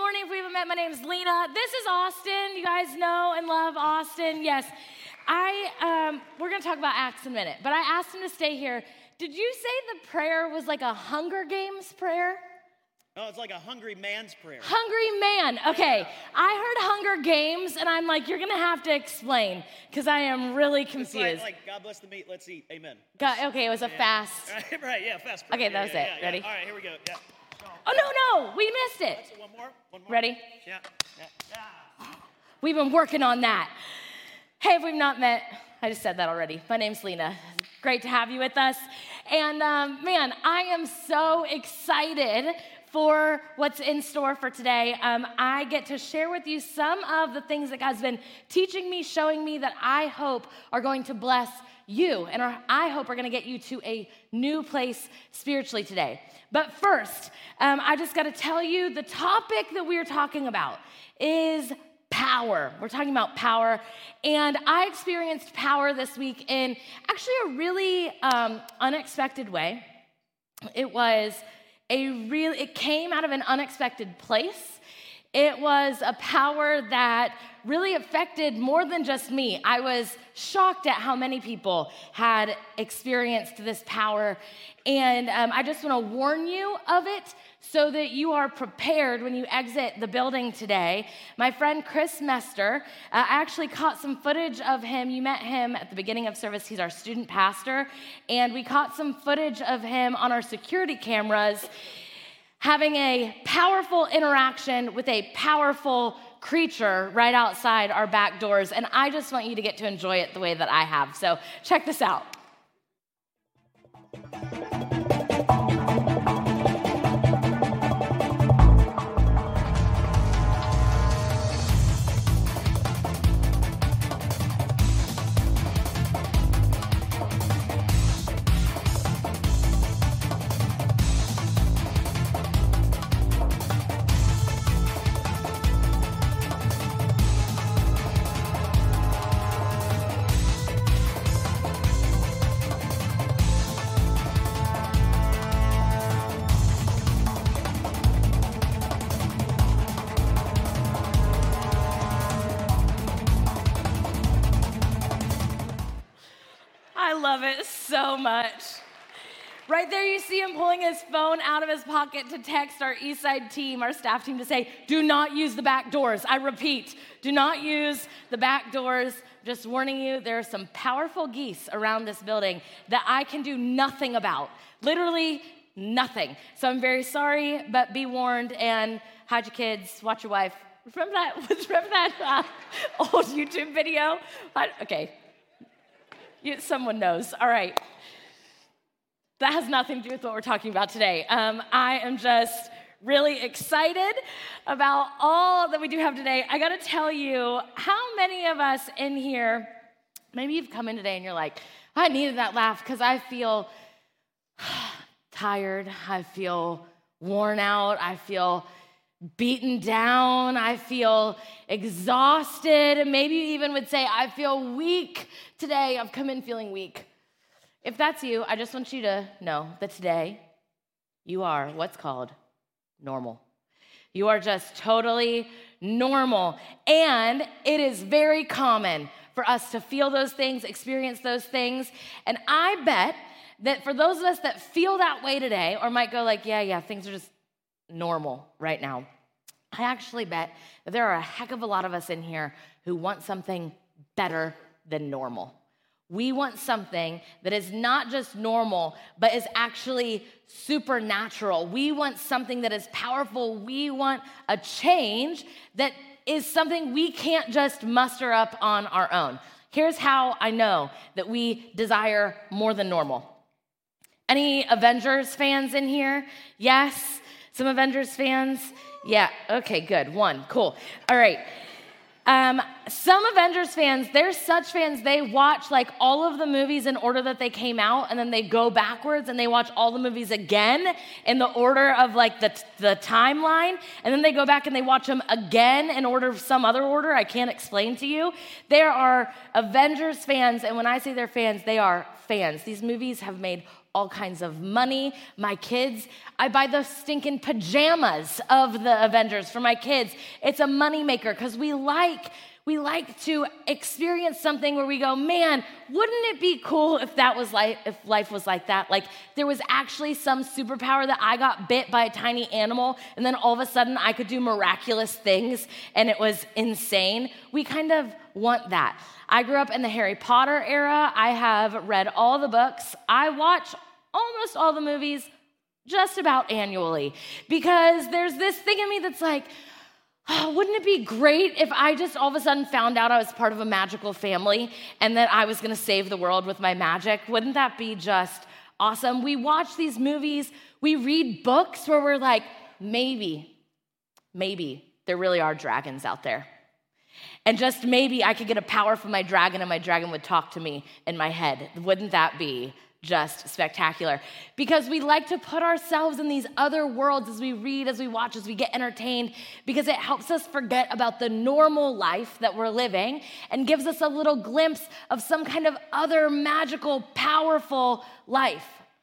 morning. If we haven't met, my name is Lena. This is Austin. You guys know and love Austin. Yes, we're going to talk about Acts in a minute, but I asked him to stay here. Did you say the prayer was like a Hunger Games prayer? No, it's like a hungry man's prayer. Hungry man. Okay, I heard Hunger Games, and I'm like, you're going to have to explain, because I am really confused. It's like God bless the meat, let's eat. Amen. God, okay, it was a fast. Right, fast prayer. Okay, that was it. Ready? All right, here we go. Yeah. Oh, no, we missed it. One more. Ready? Yeah. We've been working on that. Hey, if we've not met, I just said that already. My name's Lena. Great to have you with us. And man, I am so excited for what's in store for today. I get to share with you some of the things that God's been teaching me, showing me that I hope are going to bless you and I hope are going to get you to a new place spiritually today. But first, I just got to tell you the topic that we are talking about is power. We're talking about power, and I experienced power this week in actually a really unexpected way. It came out of an unexpected place. It was a power that really affected more than just me. I was shocked at how many people had experienced this power, and I just want to warn you of it so that you are prepared when you exit the building today. My friend Chris Mester, I actually caught some footage of him. You met him at the beginning of service. He's our student pastor, and we caught some footage of him on our security cameras having a powerful interaction with a powerful creature right outside our back doors, and I just want you to get to enjoy it the way that I have. So check this out. I love it so much. Right there you see him pulling his phone out of his pocket to text our Eastside team, our staff team, to say, do not use the back doors. I repeat, do not use the back doors. Just warning you, there are some powerful geese around this building that I can do nothing about. Literally nothing. So I'm very sorry, but be warned and hide your kids, watch your wife. Remember that old YouTube video? Okay. Someone knows. All right. That has nothing to do with what we're talking about today. I am just really excited about all that we do have today. I got to tell you, how many of us in here, maybe you've come in today and you're like, I needed that laugh because I feel tired. I feel worn out. I feel beaten down, I feel exhausted, and maybe you even would say, I feel weak today. I've come in feeling weak. If that's you, I just want you to know that today you are what's called normal. You are just totally normal, and it is very common for us to feel those things, experience those things, and I bet that for those of us that feel that way today, or might go like, yeah, things are just normal right now. I actually bet that there are a heck of a lot of us in here who want something better than normal. We want something that is not just normal, but is actually supernatural. We want something that is powerful. We want a change that is something we can't just muster up on our own. Here's how I know that we desire more than normal. Any Avengers fans in here? Yes? Some Avengers fans? Yeah, okay, good. One, cool. All right. Some Avengers fans, they're such fans, they watch like all of the movies in order that they came out, and then they go backwards and they watch all the movies again in the order of like the timeline, and then they go back and they watch them again in order of some other order I can't explain to you. There are Avengers fans, and when I say they're fans, they are fans. These movies have made all kinds of money. My kids, I buy the stinking pajamas of the Avengers for my kids. It's a moneymaker because we like to experience something where we go, man, wouldn't it be cool if life was like that? Like there was actually some superpower that I got bit by a tiny animal and then all of a sudden I could do miraculous things and it was insane. We kind of want that. I grew up in the Harry Potter era. I have read all the books. I watch almost all the movies just about annually because there's this thing in me that's like, oh, wouldn't it be great if I just all of a sudden found out I was part of a magical family and that I was going to save the world with my magic? Wouldn't that be just awesome? We watch these movies, we read books where we're like, maybe there really are dragons out there. And just maybe I could get a power from my dragon and my dragon would talk to me in my head. Wouldn't that be just spectacular? Because we like to put ourselves in these other worlds as we read, as we watch, as we get entertained, because it helps us forget about the normal life that we're living and gives us a little glimpse of some kind of other magical, powerful life.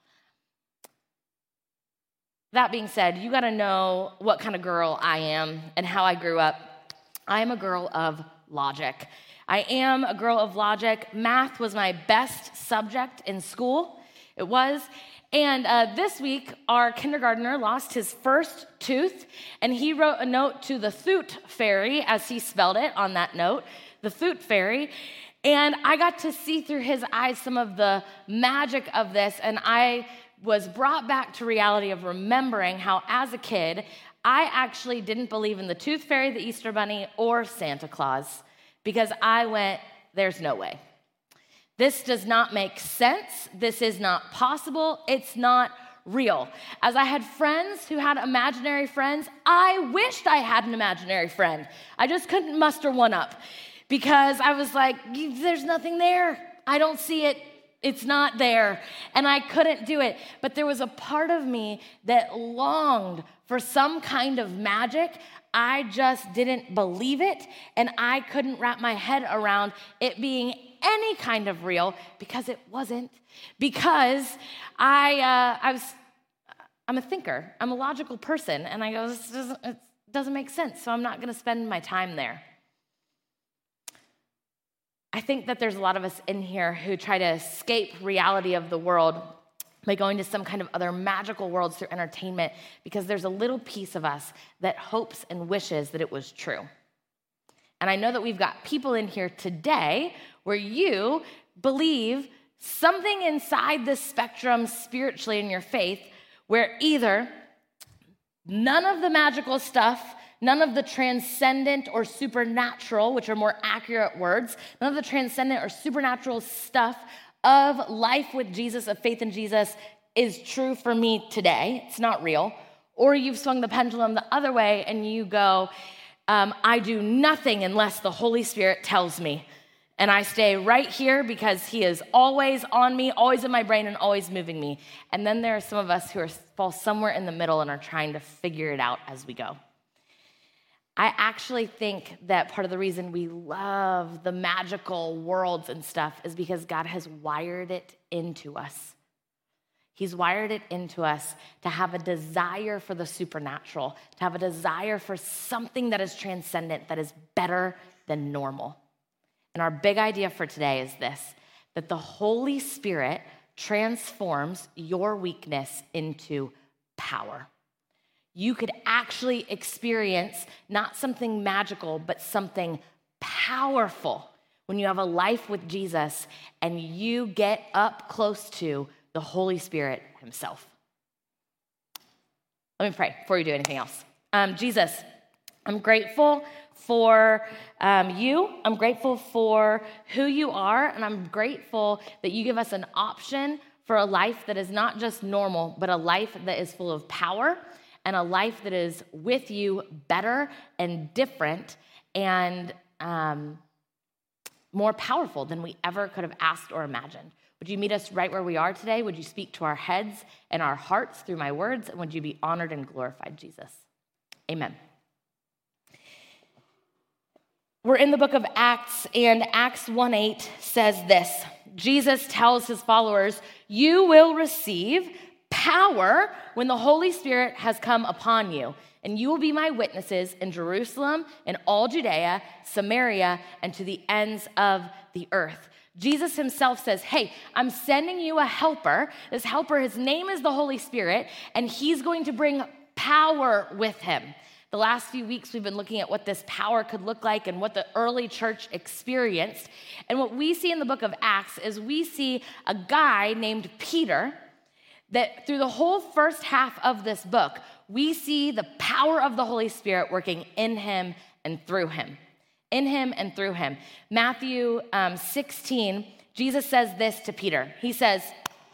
That being said, you gotta know what kind of girl I am and how I grew up. I am a girl of logic. I am a girl of logic. Math was my best subject in school. It was. And this week, our kindergartner lost his first tooth, and he wrote a note to the Thoot Fairy, as he spelled it on that note, the Thoot Fairy. And I got to see through his eyes some of the magic of this, and I was brought back to reality of remembering how, as a kid, I actually didn't believe in the Tooth Fairy, the Easter Bunny, or Santa Claus. Because I went, there's no way. This does not make sense. This is not possible. It's not real. As I had friends who had imaginary friends, I wished I had an imaginary friend. I just couldn't muster one up because I was like, there's nothing there. I don't see it. It's not there. And I couldn't do it. But there was a part of me that longed for some kind of magic. I just didn't believe it, and I couldn't wrap my head around it being any kind of real because it wasn't. Because I'm a thinker, I'm a logical person, and I go, it doesn't make sense, so I'm not going to spend my time there. I think that there's a lot of us in here who try to escape reality of the world by going to some kind of other magical worlds through entertainment because there's a little piece of us that hopes and wishes that it was true. And I know that we've got people in here today where you believe something inside this spectrum spiritually in your faith where either none of the magical stuff, none of the transcendent or supernatural, which are more accurate words, none of the transcendent or supernatural stuff of life with Jesus, of faith in Jesus, is true for me today. It's not real. Or you've swung the pendulum the other way and you go, I do nothing unless the Holy Spirit tells me. And I stay right here because he is always on me, always in my brain, and always moving me. And then there are some of us who fall somewhere in the middle and are trying to figure it out as we go. I actually think that part of the reason we love the magical worlds and stuff is because God has wired it into us. He's wired it into us to have a desire for the supernatural, to have a desire for something that is transcendent, that is better than normal. And our big idea for today is this, that the Holy Spirit transforms your weakness into power. You could actually experience not something magical, but something powerful when you have a life with Jesus and you get up close to the Holy Spirit himself. Let me pray before you do anything else. Jesus, I'm grateful for you. I'm grateful for who you are, and I'm grateful that you give us an option for a life that is not just normal, but a life that is full of power and a life that is with you better and different and more powerful than we ever could have asked or imagined. Would you meet us right where we are today? Would you speak to our heads and our hearts through my words? And would you be honored and glorified, Jesus? Amen. We're in the book of Acts, and Acts 1:8 says this. Jesus tells his followers, "You will receive power when the Holy Spirit has come upon you, and you will be my witnesses in Jerusalem, in all Judea, Samaria, and to the ends of the earth." Jesus himself says, hey, I'm sending you a helper. This helper, his name is the Holy Spirit, and he's going to bring power with him. The last few weeks, we've been looking at what this power could look like and what the early church experienced. And what we see in the book of Acts is we see a guy named Peter that through the whole first half of this book, we see the power of the Holy Spirit working in him and through him. In him and through him. Matthew 16, Jesus says this to Peter. He says,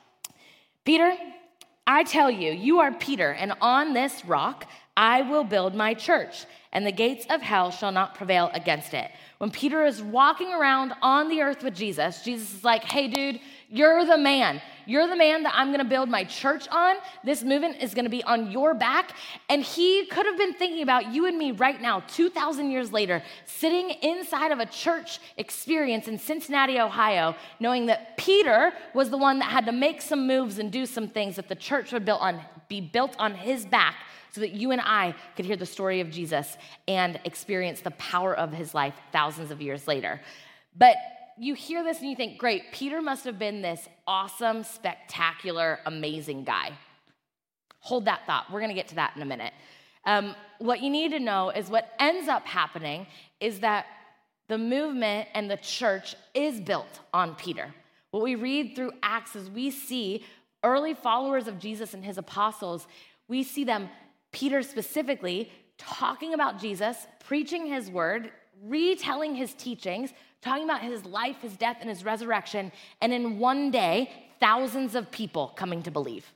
"Peter, I tell you, you are Peter, and on this rock I will build my church, and the gates of hell shall not prevail against it." When Peter is walking around on the earth with Jesus, Jesus is like, hey, dude, you're the man. You're the man that I'm going to build my church on. This movement is going to be on your back. And he could have been thinking about you and me right now, 2,000 years later, sitting inside of a church experience in Cincinnati, Ohio, knowing that Peter was the one that had to make some moves and do some things that the church would be built on his back, so that you and I could hear the story of Jesus and experience the power of his life thousands of years later. But you hear this and you think, great, Peter must have been this awesome, spectacular, amazing guy. Hold that thought. We're going to get to that in a minute. What you need to know is what ends up happening is that the movement and the church is built on Peter. What we read through Acts is we see early followers of Jesus and his apostles, we see them, Peter specifically, talking about Jesus, preaching his word, retelling his teachings, talking about his life, his death, and his resurrection, and in one day, thousands of people coming to believe.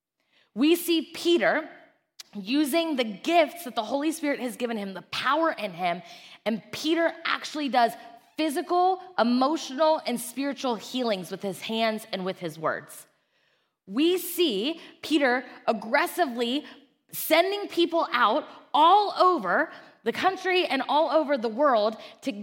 We see Peter using the gifts that the Holy Spirit has given him, the power in him, and Peter actually does physical, emotional, and spiritual healings with his hands and with his words. We see Peter aggressively sending people out all over the country and all over the world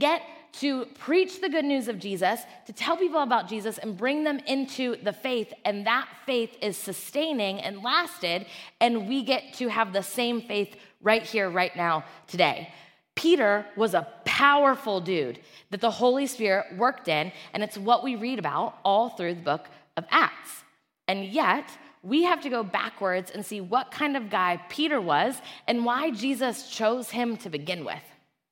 to preach the good news of Jesus, to tell people about Jesus and bring them into the faith, and that faith is sustaining and lasted, and we get to have the same faith right here, right now, today. Peter was a powerful dude that the Holy Spirit worked in, and it's what we read about all through the book of Acts. And yet, we have to go backwards and see what kind of guy Peter was and why Jesus chose him to begin with.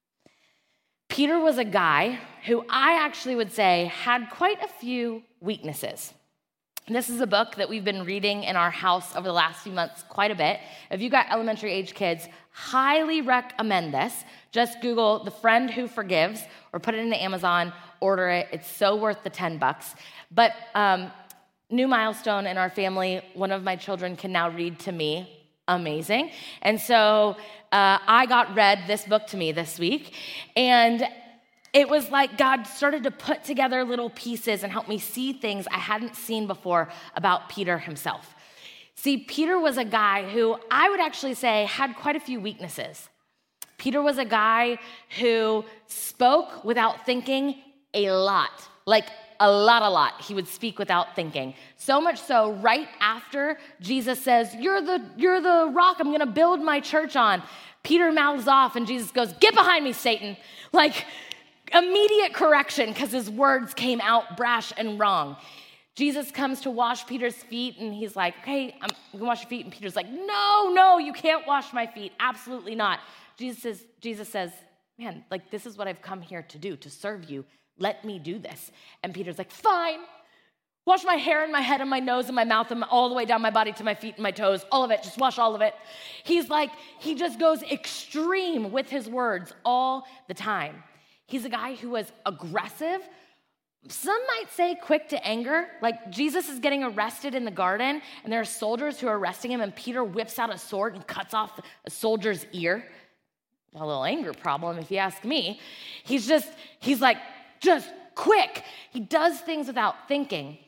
Peter was a guy who I actually would say had quite a few weaknesses. This is a book that we've been reading in our house over the last few months quite a bit. If you've got elementary age kids, highly recommend this. Just Google The Friend Who Forgives or put it into Amazon, order it. It's so worth the $10. But new milestone in our family, one of my children can now read to me. Amazing. And so I got read this book to me this week, and it was like God started to put together little pieces and help me see things I hadn't seen before about Peter himself. See, Peter was a guy who I would actually say had quite a few weaknesses. Peter was a guy who spoke without thinking a lot, like a lot. He would speak without thinking. So much so, right after Jesus says, you're the rock I'm going to build my church on, Peter mouths off and Jesus goes, "Get behind me, Satan." Like, immediate correction because his words came out brash and wrong. Jesus comes to wash Peter's feet and he's like, "Okay, I'm going to wash your feet." And Peter's like, No, you can't wash my feet. Absolutely not. Jesus says, "Man, like, this is what I've come here to do, to serve you. Let me do this." And Peter's like, "Fine. Wash my hair and my head and my nose and my mouth and all the way down my body to my feet and my toes. All of it. Just wash all of it." He's like, he just goes extreme with his words all the time. He's a guy who was aggressive. Some might say quick to anger. Like, Jesus is getting arrested in the garden and there are soldiers who are arresting him, and Peter whips out a sword and cuts off a soldier's ear. A little anger problem, if you ask me. He's like, just quick. He does things without thinking.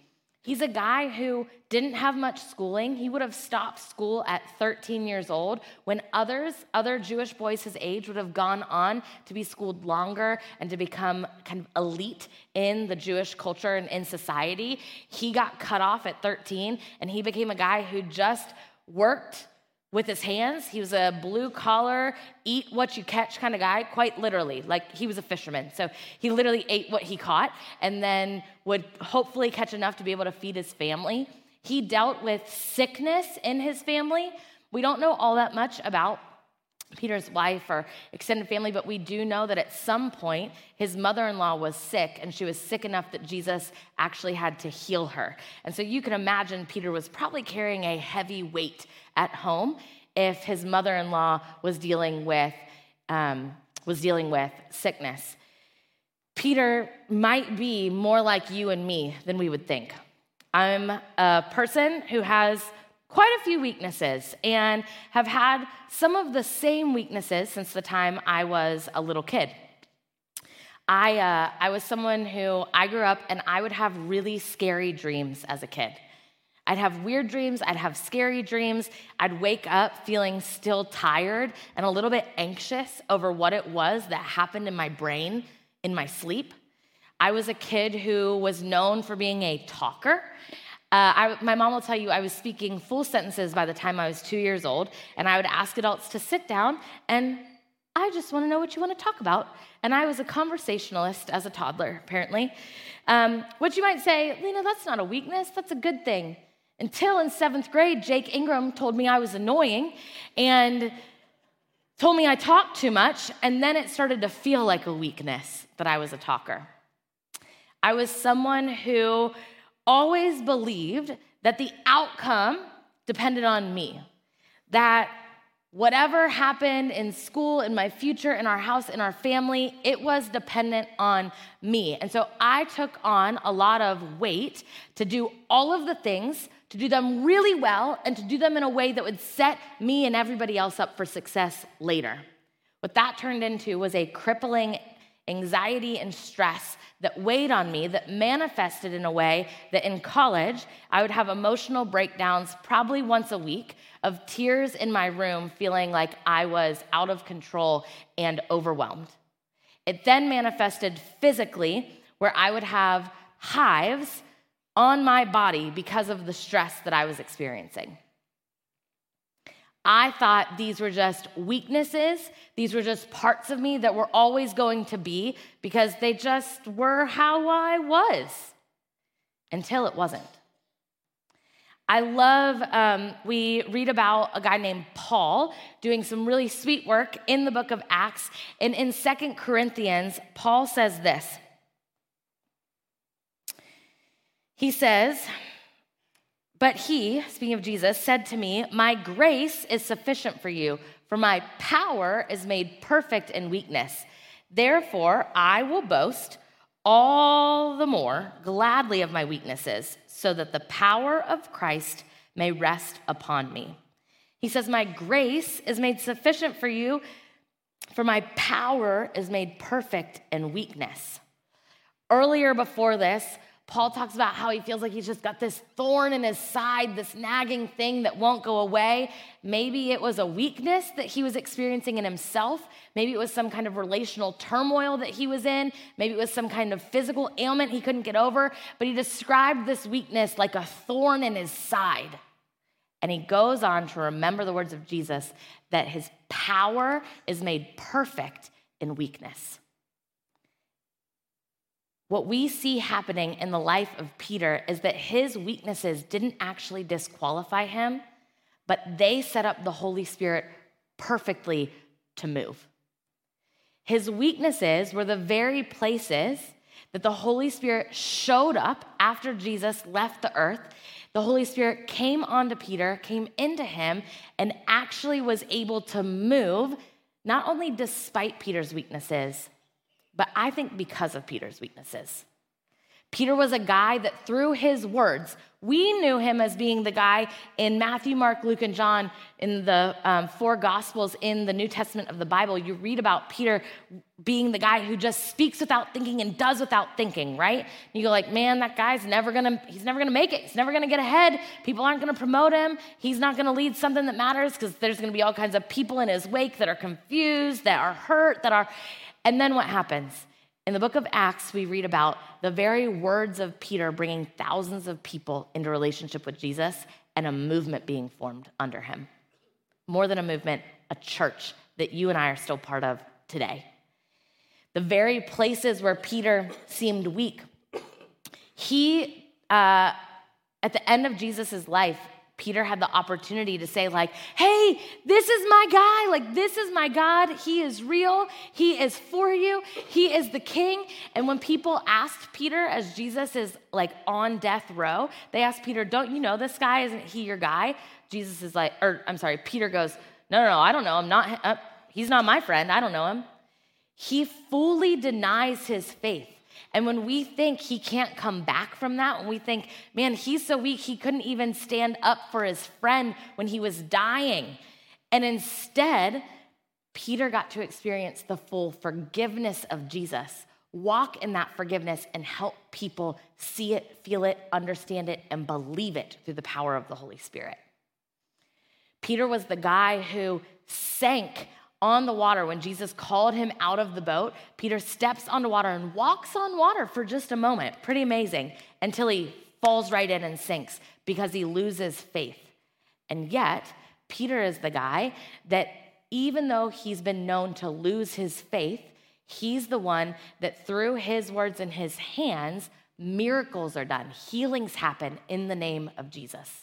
He's a guy who didn't have much schooling. He would have stopped school at 13 years old when other Jewish boys his age would have gone on to be schooled longer and to become kind of elite in the Jewish culture and in society. He got cut off at 13, and he became a guy who just worked with his hands. He was a blue-collar, eat-what-you-catch kind of guy, quite literally. Like, he was a fisherman. So he literally ate what he caught and then would hopefully catch enough to be able to feed his family. He dealt with sickness in his family. We don't know all that much about Peter's wife or extended family, but we do know that at some point his mother-in-law was sick, and she was sick enough that Jesus actually had to heal her. And so you can imagine Peter was probably carrying a heavy weight at home if his mother-in-law was dealing with sickness. Peter might be more like you and me than we would think. I'm a person who has quite a few weaknesses and have had some of the same weaknesses since the time I was a little kid. I was someone who I grew up and I would have really scary dreams as a kid. I'd have weird dreams, I'd have scary dreams, I'd wake up feeling still tired and a little bit anxious over what it was that happened in my brain in my sleep. I was a kid who was known for being a talker. My mom will tell you I was speaking full sentences by the time I was 2 years old, and I would ask adults to sit down, and I just want to know what you want to talk about. And I was a conversationalist as a toddler, apparently. Which you might say, Lena, that's not a weakness, that's a good thing. Until in 7th grade, Jake Ingram told me I was annoying and told me I talked too much, and then it started to feel like a weakness that I was a talker. I was someone who always believed that the outcome depended on me, that whatever happened in school, in my future, in our house, in our family, it was dependent on me. And so I took on a lot of weight to do all of the things, to do them really well, and to do them in a way that would set me and everybody else up for success later. What that turned into was a crippling anxiety and stress that weighed on me, that manifested in a way that in college, I would have emotional breakdowns probably once a week of tears in my room, feeling like I was out of control and overwhelmed. It then manifested physically, where I would have hives on my body because of the stress that I was experiencing. I thought these were just weaknesses, these were just parts of me that were always going to be because they just were how I was, until it wasn't. I love, we read about a guy named Paul doing some really sweet work in the book of Acts, and in 2 Corinthians, Paul says this. He says, "But he," speaking of Jesus, "said to me, 'My grace is sufficient for you, for my power is made perfect in weakness. Therefore, I will boast all the more gladly of my weaknesses, so that the power of Christ may rest upon me.'" He says, "My grace is made sufficient for you, for my power is made perfect in weakness." Earlier before this, Paul talks about how he feels like he's just got this thorn in his side, this nagging thing that won't go away. Maybe it was a weakness that he was experiencing in himself. Maybe it was some kind of relational turmoil that he was in. Maybe it was some kind of physical ailment he couldn't get over. But he described this weakness like a thorn in his side. And he goes on to remember the words of Jesus, that his power is made perfect in weakness. What we see happening in the life of Peter is that his weaknesses didn't actually disqualify him, but they set up the Holy Spirit perfectly to move. His weaknesses were the very places that the Holy Spirit showed up after Jesus left the earth. The Holy Spirit came onto Peter, came into him, and actually was able to move, not only despite Peter's weaknesses, but I think because of Peter's weaknesses. Peter was a guy that through his words, we knew him as being the guy in Matthew, Mark, Luke, and John in the 4 Gospels in the New Testament of the Bible. You read about Peter being the guy who just speaks without thinking and does without thinking, right? And you go like, man, that guy's he's never gonna make it. He's never gonna get ahead. People aren't gonna promote him. He's not gonna lead something that matters because there's gonna be all kinds of people in his wake that are confused, that are hurt, and then what happens? In the book of Acts, we read about the very words of Peter bringing thousands of people into relationship with Jesus and a movement being formed under him. More than a movement, a church that you and I are still part of today. The very places where Peter seemed weak, at the end of Jesus' life, Peter had the opportunity to say like, hey, this is my guy. Like, this is my God. He is real. He is for you. He is the king. And when people asked Peter, as Jesus is like on death row, they asked Peter, don't you know this guy? Isn't he your guy? Peter goes, no, I don't know him. He's not my friend. I don't know him. He fully denies his faith. And when we think he can't come back from that, when we think, man, he's so weak, he couldn't even stand up for his friend when he was dying. And instead, Peter got to experience the full forgiveness of Jesus, walk in that forgiveness and help people see it, feel it, understand it, and believe it through the power of the Holy Spirit. Peter was the guy who sank on the water when Jesus called him out of the boat. Peter steps onto water and walks on water for just a moment. Pretty amazing. Until he falls right in and sinks because he loses faith. And yet, Peter is the guy that even though he's been known to lose his faith, he's the one that through his words and his hands, miracles are done. Healings happen in the name of Jesus.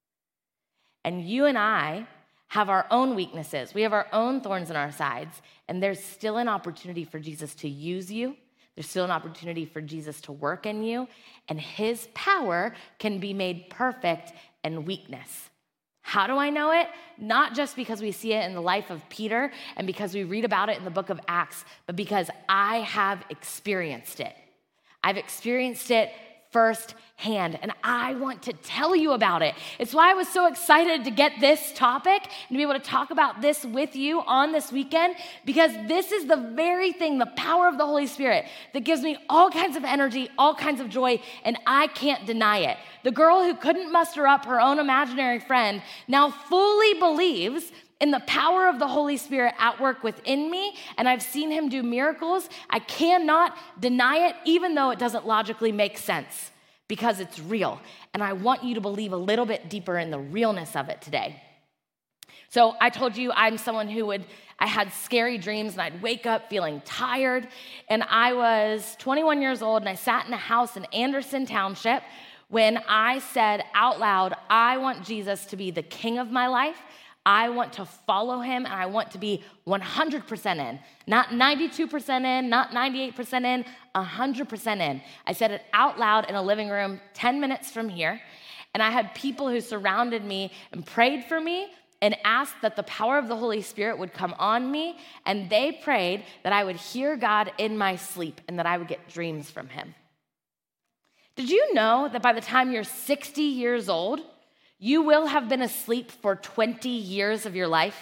And you and I have our own weaknesses. We have our own thorns in our sides, and there's still an opportunity for Jesus to use you. There's still an opportunity for Jesus to work in you, and his power can be made perfect in weakness. How do I know it? Not just because we see it in the life of Peter and because we read about it in the book of Acts, but because I have experienced it. I've experienced it firsthand, and I want to tell you about it. It's why I was so excited to get this topic and to be able to talk about this with you on this weekend, because this is the very thing, the power of the Holy Spirit, that gives me all kinds of energy, all kinds of joy, and I can't deny it. The girl who couldn't muster up her own imaginary friend now fully believes in the power of the Holy Spirit at work within me, and I've seen him do miracles. I cannot deny it, even though it doesn't logically make sense, because it's real. And I want you to believe a little bit deeper in the realness of it today. So I told you I'm someone I had scary dreams, and I'd wake up feeling tired. And I was 21 years old, and I sat in a house in Anderson Township when I said out loud, I want Jesus to be the king of my life. I want to follow him, and I want to be 100% in. Not 92% in, not 98% in, 100% in. I said it out loud in a living room 10 minutes from here, and I had people who surrounded me and prayed for me and asked that the power of the Holy Spirit would come on me, and they prayed that I would hear God in my sleep and that I would get dreams from him. Did you know that by the time you're 60 years old, you will have been asleep for 20 years of your life?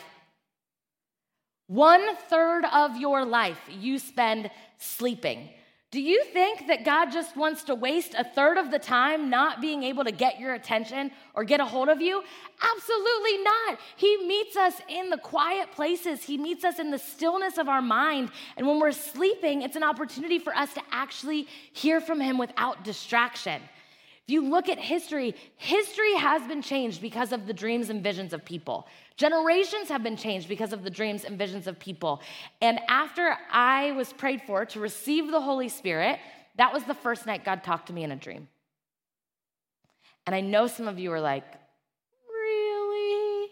1/3 of your life you spend sleeping. Do you think that God just wants to waste 1/3 of the time not being able to get your attention or get a hold of you? Absolutely not. He meets us in the quiet places. He meets us in the stillness of our mind. And when we're sleeping, it's an opportunity for us to actually hear from him without distraction. If you look at history has been changed because of the dreams and visions of people. Generations have been changed because of the dreams and visions of people. And after I was prayed for to receive the Holy Spirit, that was the first night God talked to me in a dream. And I know some of you are like, really?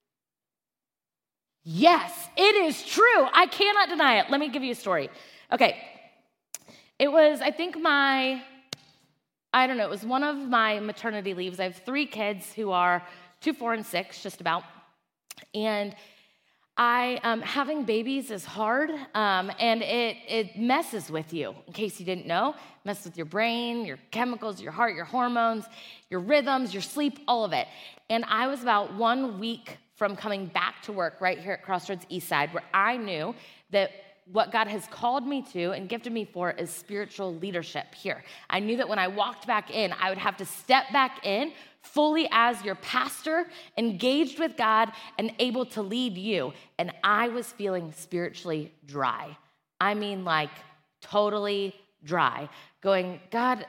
Yes, it is true. I cannot deny it. Let me give you a story. Okay, it was, it was one of my maternity leaves. I have 3 kids who are 2, 4, and 6, just about. And Having babies is hard, and it messes with you. In case you didn't know, messes with your brain, your chemicals, your heart, your hormones, your rhythms, your sleep, all of it. And I was about 1 week from coming back to work right here at Crossroads Eastside, where I knew that what God has called me to and gifted me for is spiritual leadership here. I knew that when I walked back in, I would have to step back in fully as your pastor, engaged with God and able to lead you. And I was feeling spiritually dry. I mean, like totally dry. Going, God,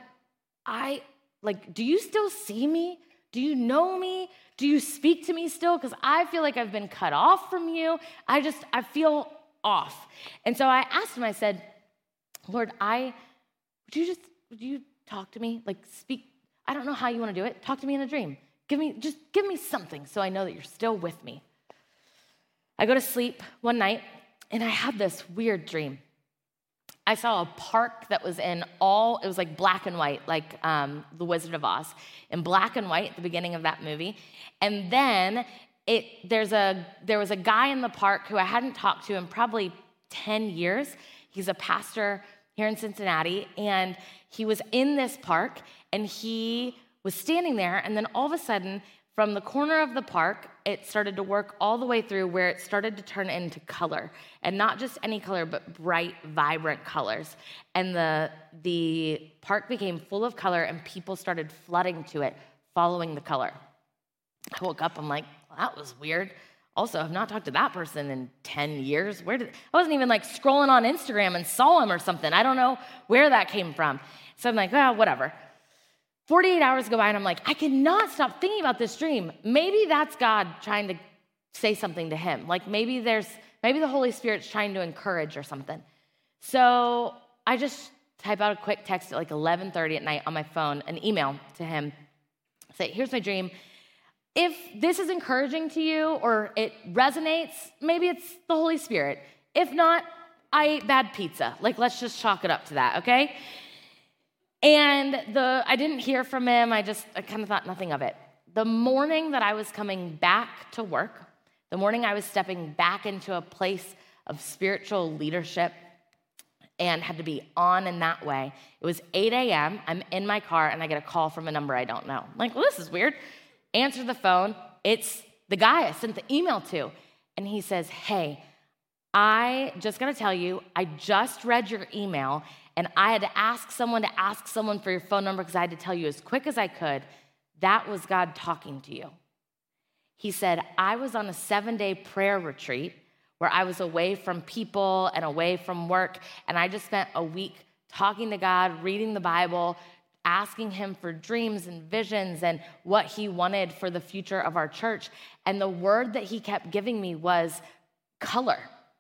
do you still see me? Do you know me? Do you speak to me still? Because I feel like I've been cut off from you. I feel off. And so I asked him, I said, Lord, would you talk to me? Like speak, I don't know how you want to do it. Talk to me in a dream. Give me something so I know that you're still with me. I go to sleep one night and I had this weird dream. I saw a park that was it was like black and white, like The Wizard of Oz, in black and white at the beginning of that movie. And then there was a guy in the park who I hadn't talked to in probably 10 years. He's a pastor here in Cincinnati, and he was in this park, and he was standing there, and then all of a sudden, from the corner of the park, it started to work all the way through where it started to turn into color, and not just any color, but bright, vibrant colors. And the park became full of color, and people started flooding to it, following the color. I woke up, I'm like, well, that was weird. Also, I've not talked to that person in 10 years. I wasn't even like scrolling on Instagram and saw him or something. I don't know where that came from. So I'm like, well, whatever. 48 hours go by and I'm like, I cannot stop thinking about this dream. Maybe that's God trying to say something to him. Like maybe the Holy Spirit's trying to encourage or something. So I just type out a quick text at like 11:30 at night on my phone, an email to him. Say, here's my dream. If this is encouraging to you or it resonates, maybe it's the Holy Spirit. If not, I ate bad pizza. Like, let's just chalk it up to that, okay? And I didn't hear from him. I kind of thought nothing of it. The morning that I was coming back to work, the morning I was stepping back into a place of spiritual leadership and had to be on in that way, it was 8 a.m. I'm in my car, and I get a call from a number I don't know. I'm like, well, this is weird. Answer the phone. It's the guy I sent the email to. And he says, hey, I just got to tell you, I just read your email, and I had to ask someone for your phone number because I had to tell you as quick as I could. That was God talking to you. He said, I was on a 7-day prayer retreat where I was away from people and away from work, and I just spent a week talking to God, reading the Bible, asking him for dreams and visions and what he wanted for the future of our church. And the word that he kept giving me was color.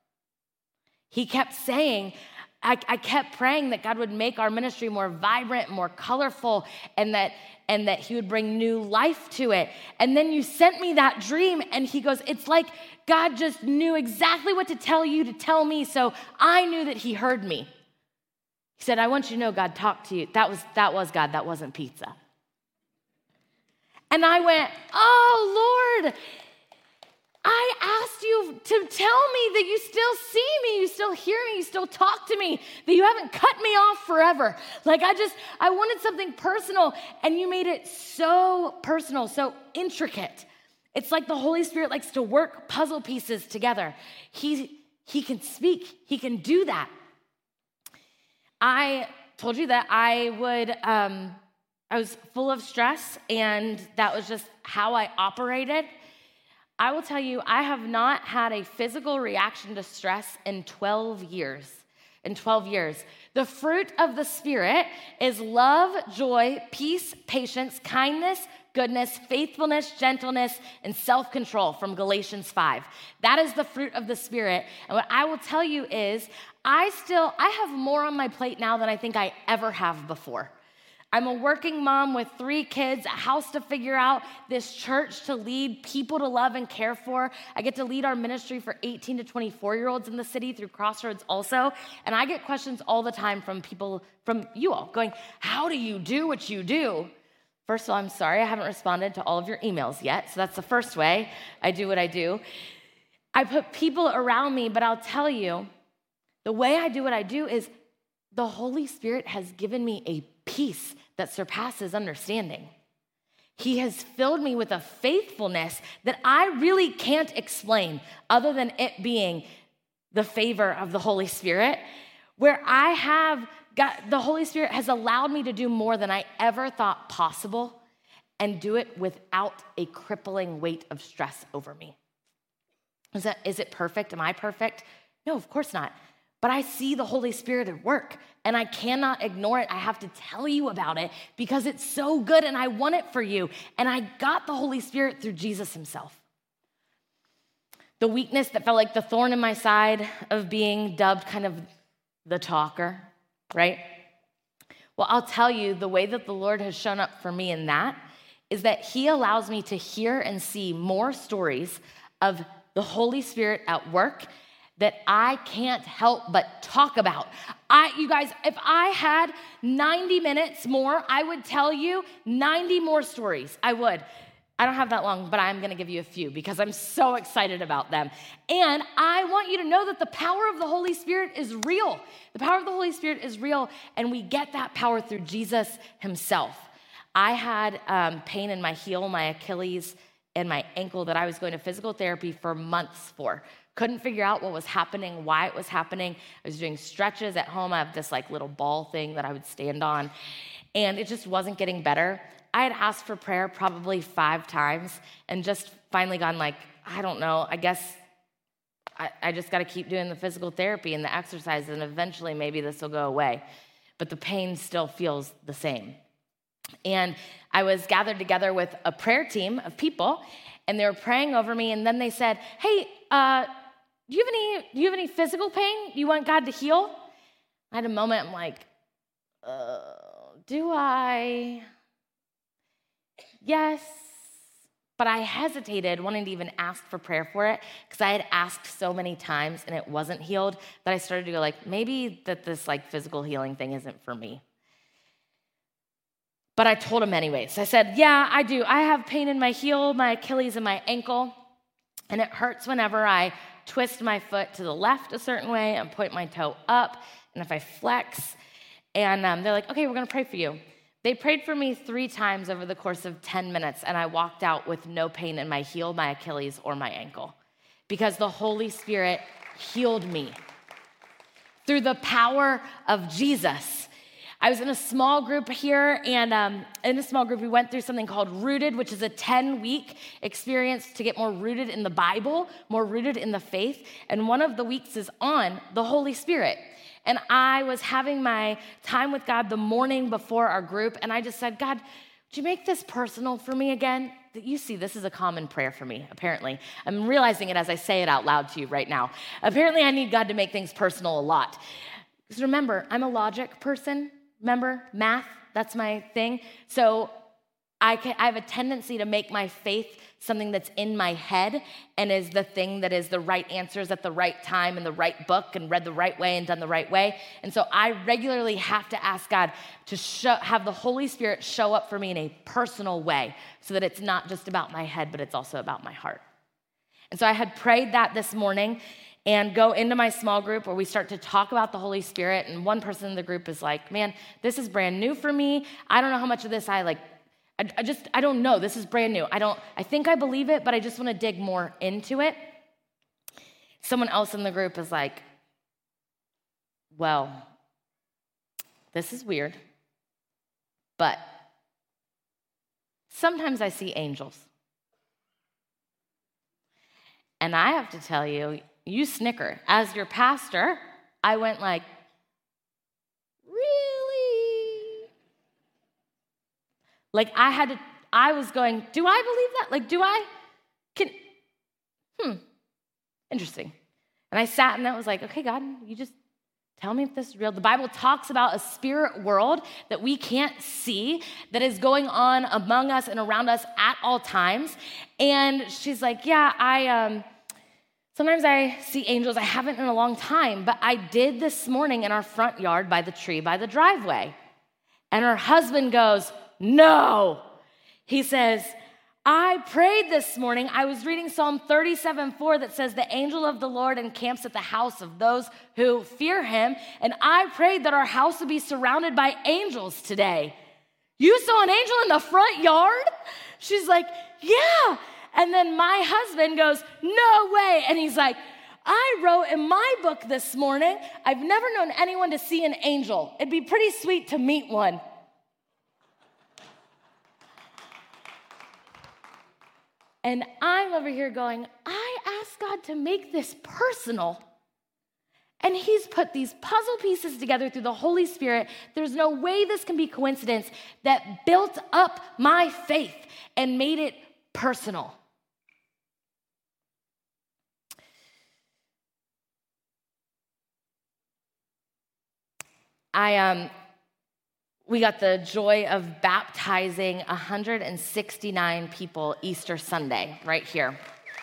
He kept saying, I kept praying that God would make our ministry more vibrant, more colorful, and that he would bring new life to it. And then you sent me that dream, and he goes, it's like God just knew exactly what to tell you to tell me, so I knew that he heard me. He said, I want you to know God talked to you. That was God. That wasn't pizza. And I went, oh, Lord, I asked you to tell me that you still see me, you still hear me, you still talk to me, that you haven't cut me off forever. Like I wanted something personal, and you made it so personal, so intricate. It's like the Holy Spirit likes to work puzzle pieces together. He can speak. He can do that. I told you that I was full of stress, and that was just how I operated. I will tell you, I have not had a physical reaction to stress in 12 years. The fruit of the Spirit is love, joy, peace, patience, kindness, goodness, faithfulness, gentleness, and self-control from Galatians 5. That is the fruit of the Spirit. And what I will tell you is I have more on my plate now than I think I ever have before. I'm a working mom with 3 kids, a house to figure out, this church to lead, people to love and care for. I get to lead our ministry for 18 to 24-year-olds in the city through Crossroads also. And I get questions all the time from people, from you all, going, how do you do what you do? First of all, I'm sorry, I haven't responded to all of your emails yet. So that's the first way I do what I do. I put people around me, but I'll tell you, the way I do what I do is the Holy Spirit has given me a peace that surpasses understanding. He has filled me with a faithfulness that I really can't explain other than it being the favor of the Holy Spirit, where I have got, the Holy Spirit has allowed me to do more than I ever thought possible and do it without a crippling weight of stress over me. Is it perfect? Am I perfect? No, of course not. But I see the Holy Spirit at work, and I cannot ignore it. I have to tell you about it because it's so good, and I want it for you. And I got the Holy Spirit through Jesus himself. The weakness that felt like the thorn in my side of being dubbed kind of the talker, right? Well, I'll tell you, the way that the Lord has shown up for me in that is that he allows me to hear and see more stories of the Holy Spirit at work that I can't help but talk about. You guys, if I had 90 minutes more, I would tell you 90 more stories. I would. I don't have that long, but I'm gonna give you a few because I'm so excited about them. And I want you to know that the power of the Holy Spirit is real. The power of the Holy Spirit is real, and we get that power through Jesus himself. I had pain in my heel, my Achilles, and my ankle that I was going to physical therapy for months for. Couldn't figure out what was happening, why it was happening. I was doing stretches at home. I have this like little ball thing that I would stand on, and it just wasn't getting better. I had asked for prayer probably 5 times and just finally gone like, I don't know, I guess I just got to keep doing the physical therapy and the exercise, and eventually maybe this will go away. But the pain still feels the same. And I was gathered together with a prayer team of people, and they were praying over me, and then they said, hey, do you have any physical pain you want God to heal? I had a moment, I'm like, do I? Yes. But I hesitated, wanting to even ask for prayer for it, because I had asked so many times and it wasn't healed that I started to go like, maybe that this like physical healing thing isn't for me. But I told him anyways. I said, yeah, I do. I have pain in my heel, my Achilles, and my ankle, and it hurts whenever I twist my foot to the left a certain way and point my toe up, and if I flex. And they're like, okay, we're going to pray for you. They prayed for me 3 times over the course of 10 minutes, and I walked out with no pain in my heel, my Achilles, or my ankle because the Holy Spirit healed me through the power of Jesus. I was in a small group here, and in a small group, we went through something called Rooted, which is a 10-week experience to get more rooted in the Bible, more rooted in the faith, and one of the weeks is on the Holy Spirit. And I was having my time with God the morning before our group, and I just said, God, would you make this personal for me again? You see, this is a common prayer for me, apparently. I'm realizing it as I say it out loud to you right now. Apparently, I need God to make things personal a lot. Because remember, I'm a logic person. Remember, math, that's my thing. So I have a tendency to make my faith something that's in my head and is the thing that is the right answers at the right time in the right book and read the right way and done the right way. And so I regularly have to ask God to have the Holy Spirit show up for me in a personal way so that it's not just about my head, but it's also about my heart. And so I had prayed that this morning and go into my small group where we start to talk about the Holy Spirit. And one person in the group is like, man, this is brand new for me. I don't know how much of this I don't know. This is brand new. I think I believe it, but I just want to dig more into it. Someone else in the group is like, well, this is weird, but sometimes I see angels. And I have to tell you, you snicker. As your pastor, I went like, really? Like I was going, do I believe that? Like, interesting. And I sat and that was like, okay, God, you just tell me if this is real. The Bible talks about a spirit world that we can't see that is going on among us and around us at all times. And she's like, yeah, sometimes I see angels. I haven't in a long time, but I did this morning in our front yard by the tree, by the driveway. And her husband goes, no. He says, I prayed this morning. I was reading Psalm 37:4 that says, the angel of the Lord encamps at the house of those who fear him. And I prayed that our house would be surrounded by angels today. You saw an angel in the front yard? She's like, yeah. And then my husband goes, no way. And he's like, I wrote in my book this morning, I've never known anyone to see an angel. It'd be pretty sweet to meet one. And I'm over here going, I asked God to make this personal. And he's put these puzzle pieces together through the Holy Spirit. There's no way this can be coincidence that built up my faith and made it personal. We got the joy of baptizing 169 people Easter Sunday right here.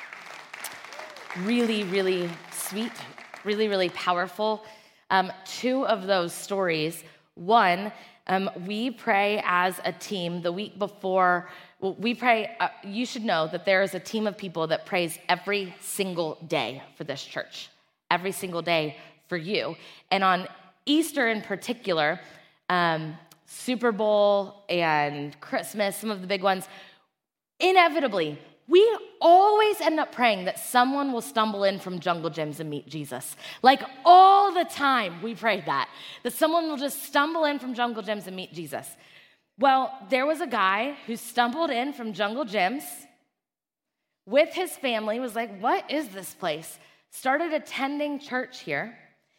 Really, really sweet, really, really powerful. Two of those stories. One, we pray as a team the week before. We pray, you should know that there is a team of people that prays every single day for this church, every single day for you. And on Easter in particular, Super Bowl and Christmas, some of the big ones, inevitably, we always end up praying that someone will stumble in from Jungle Gyms and meet Jesus. Like all the time we prayed that someone will just stumble in from Jungle Gyms and meet Jesus. Well, there was a guy who stumbled in from Jungle Gyms with his family, was like, what is this place? Started attending church here,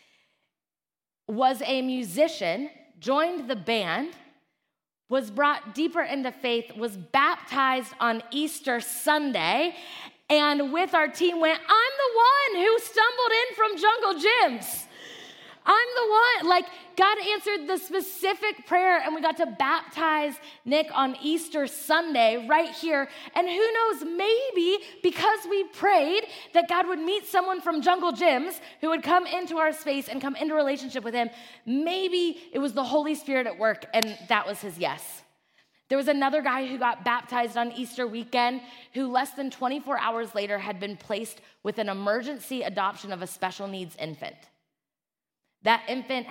was a musician, joined the band, was brought deeper into faith, was baptized on Easter Sunday, and with our team went, I'm the one who stumbled in from Jungle Gyms. I'm the one. Like, God answered the specific prayer, and we got to baptize Nick on Easter Sunday right here. And who knows, maybe because we prayed that God would meet someone from Jungle Gyms who would come into our space and come into relationship with him, maybe it was the Holy Spirit at work, and that was his yes. There was another guy who got baptized on Easter weekend who less than 24 hours later had been placed with an emergency adoption of a special needs infant. That infant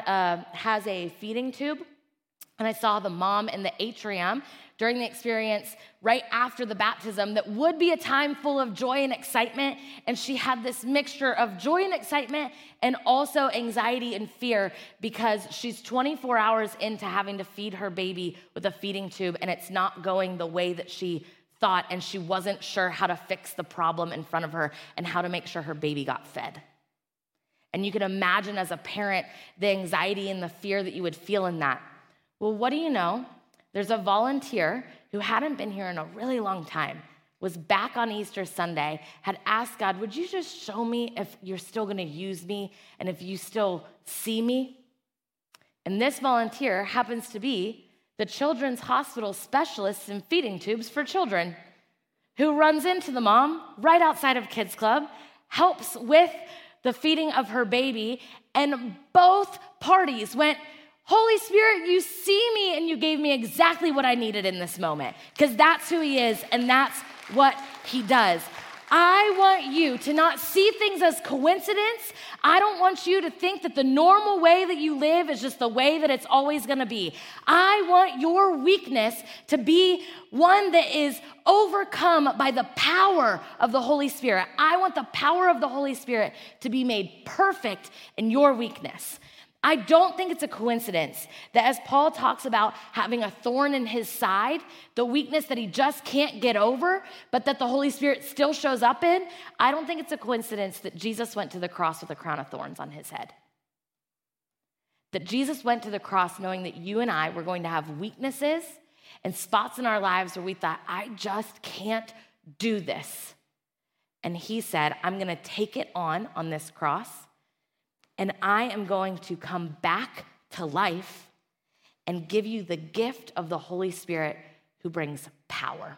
has a feeding tube, and I saw the mom in the atrium during the experience right after the baptism that would be a time full of joy and excitement, and she had this mixture of joy and excitement and also anxiety and fear because she's 24 hours into having to feed her baby with a feeding tube, and it's not going the way that she thought, and she wasn't sure how to fix the problem in front of her and how to make sure her baby got fed. And you can imagine as a parent the anxiety and the fear that you would feel in that. Well, what do you know? There's a volunteer who hadn't been here in a really long time, was back on Easter Sunday, had asked God, would you just show me if you're still gonna use me and if you still see me? And this volunteer happens to be the Children's Hospital specialist in feeding tubes for children, who runs into the mom right outside of Kids Club, helps with the feeding of her baby, and both parties went, Holy Spirit, you see me, and you gave me exactly what I needed in this moment, because that's who he is, and that's what he does. I want you to not see things as coincidence. I don't want you to think that the normal way that you live is just the way that it's always gonna be. I want your weakness to be one that is overcome by the power of the Holy Spirit. I want the power of the Holy Spirit to be made perfect in your weakness. I don't think it's a coincidence that as Paul talks about having a thorn in his side, the weakness that he just can't get over, but that the Holy Spirit still shows up in, I don't think it's a coincidence that Jesus went to the cross with a crown of thorns on his head. That Jesus went to the cross knowing that you and I were going to have weaknesses and spots in our lives where we thought, I just can't do this. And he said, I'm gonna take it on this cross, and I am going to come back to life and give you the gift of the Holy Spirit who brings power.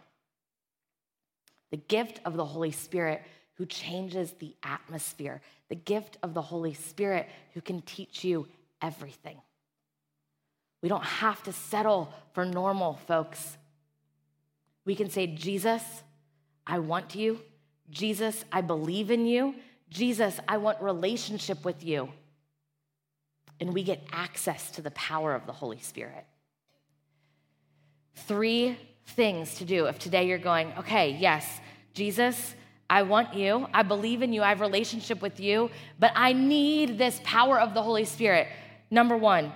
The gift of the Holy Spirit who changes the atmosphere. The gift of the Holy Spirit who can teach you everything. We don't have to settle for normal, folks. We can say, Jesus, I want you. Jesus, I believe in you. Jesus, I want relationship with you. And we get access to the power of the Holy Spirit. 3 things to do if today you're going, okay, yes, Jesus, I want you. I believe in you. I have a relationship with you, but I need this power of the Holy Spirit. Number 1,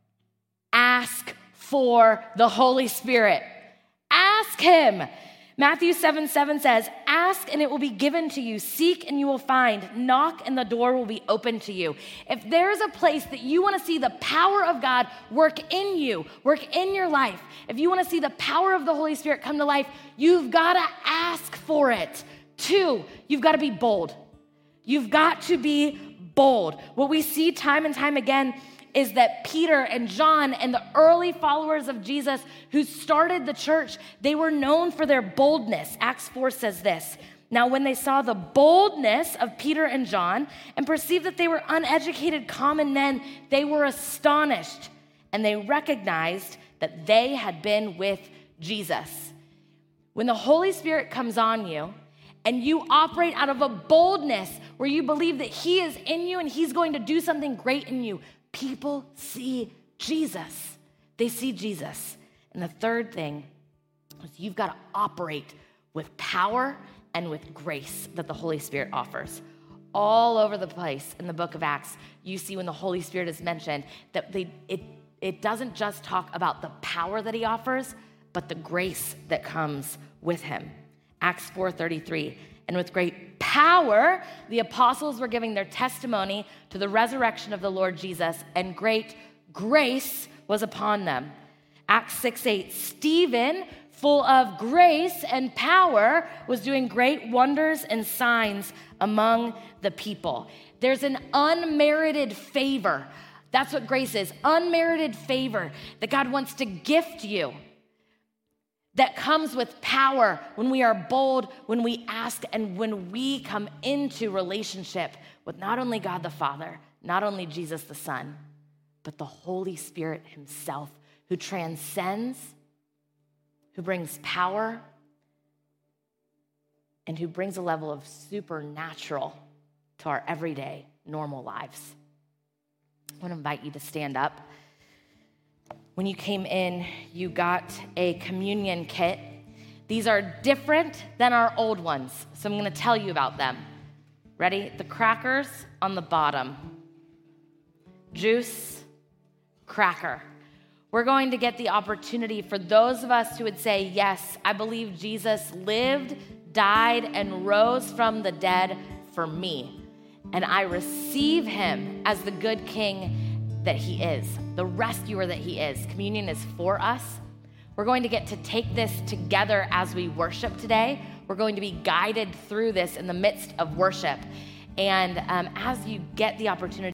ask for the Holy Spirit. Ask him. Matthew 7:7 says, ask and it will be given to you. Seek and you will find. Knock and the door will be open to you. If there's a place that you want to see the power of God work in you, work in your life, if you want to see the power of the Holy Spirit come to life, you've got to ask for it. 2, you've got to be bold. You've got to be bold. What we see time and time again is that Peter and John and the early followers of Jesus who started the church, they were known for their boldness. Acts 4 says this, now when they saw the boldness of Peter and John and perceived that they were uneducated common men, they were astonished and they recognized that they had been with Jesus. When the Holy Spirit comes on you and you operate out of a boldness where you believe that he is in you and he's going to do something great in you, people see Jesus. They see Jesus. And the third thing is you've got to operate with power and with grace that the Holy Spirit offers. All over the place in the book of Acts, you see when the Holy Spirit is mentioned that it doesn't just talk about the power that he offers, but the grace that comes with him. Acts 4:33, and with great power, the apostles were giving their testimony to the resurrection of the Lord Jesus, and great grace was upon them. Acts 6:8, Stephen, full of grace and power, was doing great wonders and signs among the people. There's an unmerited favor. That's what grace is, unmerited favor that God wants to gift you. That comes with power when we are bold, when we ask, and when we come into relationship with not only God the Father, not only Jesus the Son, but the Holy Spirit himself, who transcends, who brings power, and who brings a level of supernatural to our everyday, normal lives. I want to invite you to stand up. When you came in, you got a communion kit. These are different than our old ones, so I'm going to tell you about them. Ready? The crackers on the bottom. Juice, cracker. We're going to get the opportunity for those of us who would say, yes, I believe Jesus lived, died, and rose from the dead for me. And I receive him as the good king that he is, the rescuer that he is. Communion is for us. We're going to get to take this together as we worship today. We're going to be guided through this in the midst of worship. And as you get the opportunity